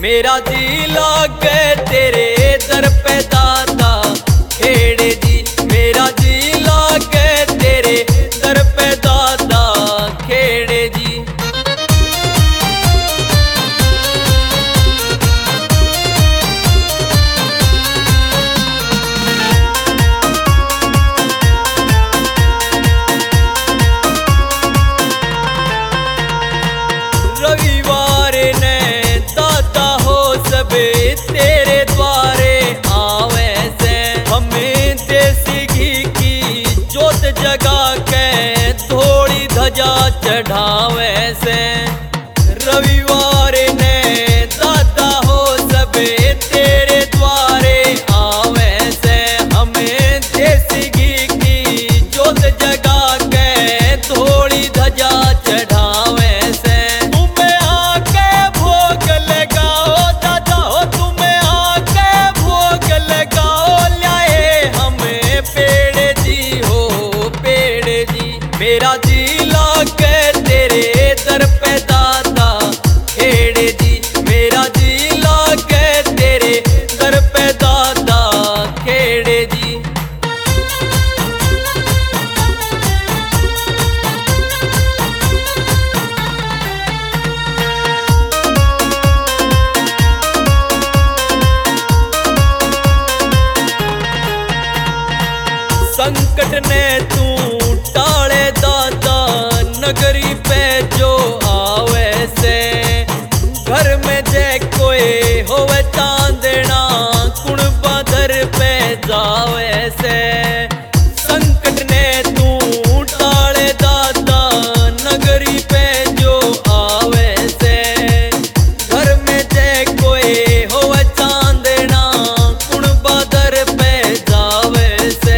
मेरा जी लागे तेरे दर पे दादा खेड़े जी। मेरा जी लागे तेरे दर पे दादा खेड़े जी। रविवार ने दादा हो सबे तेरे द्वारे आवे से, हमें देसी घी की जोत जगा के थोड़ी ध्वजा चढ़ावे से। रविवार ने दादा हो सबे तेरे द्वारे आवे से, हमें देसी घी की जोत जगा के थोड़ी ध्वजा चढ़ावे से। मेरा जी लागे तेरे दर पे दादा खेड़े जी। मेरा जी लागे तेरे दर पे दादा खेड़े जी। संकट ने तू टाले दादा नगरी पे जो आवे से, घर में जय कोई होवे चांदना कुण बदर पे जावे से। संकट ने तू टाले दादा नगरी पे जो आवे से, घर में जय कोई होवे चांदना कुण बदर पे जावे से।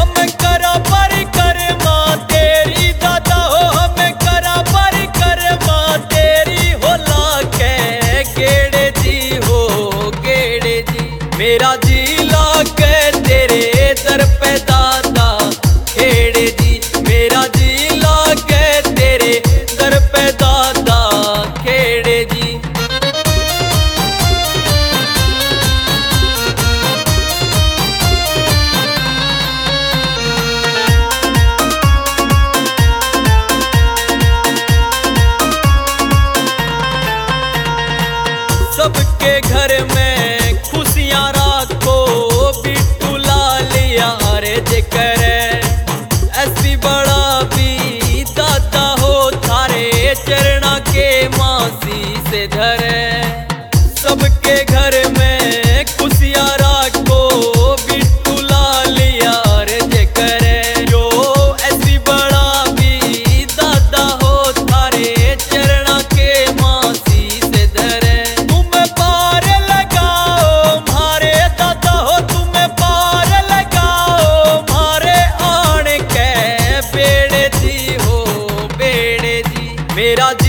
मेरा जी लागे तेरे दर पे दादा खेड़े जी। मेरा जी लागे तेरे दर पे दादा खेड़े जी। सबके घर में खुशियां राखो बिट्टू लालिया अर्ज करे। ऐसी बड़ा भी दादा हो थारे चरणा के मासी से धरे। सबके घर में खुशियां राखो बिट्टू लालिया अर्ज करे। जो ऐसी बड़ा भी दादा हो थारे चरणा के मासी से धरे। मेरा